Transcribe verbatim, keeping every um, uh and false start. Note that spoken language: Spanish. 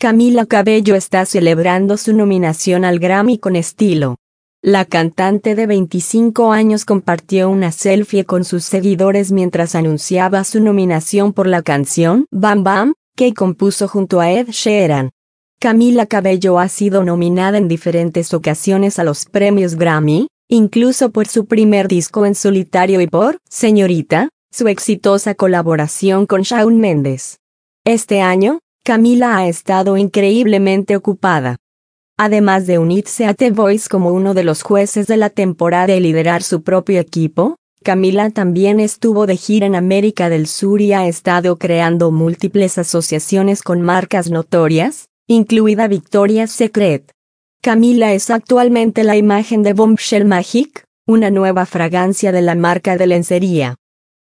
Camila Cabello está celebrando su nominación al Grammy con estilo. La cantante de veinticinco años compartió una selfie con sus seguidores mientras anunciaba su nominación por la canción Bam Bam, que compuso junto a Ed Sheeran. Camila Cabello ha sido nominada en diferentes ocasiones a los premios Grammy, incluso por su primer disco en solitario y por Señorita, su exitosa colaboración con Shawn Mendes. Este año, Camila ha estado increíblemente ocupada. Además de unirse a The Voice como uno de los jueces de la temporada y liderar su propio equipo, Camila también estuvo de gira en América del Sur y ha estado creando múltiples asociaciones con marcas notorias, incluida Victoria's Secret. Camila es actualmente la imagen de Bombshell Magic, una nueva fragancia de la marca de lencería.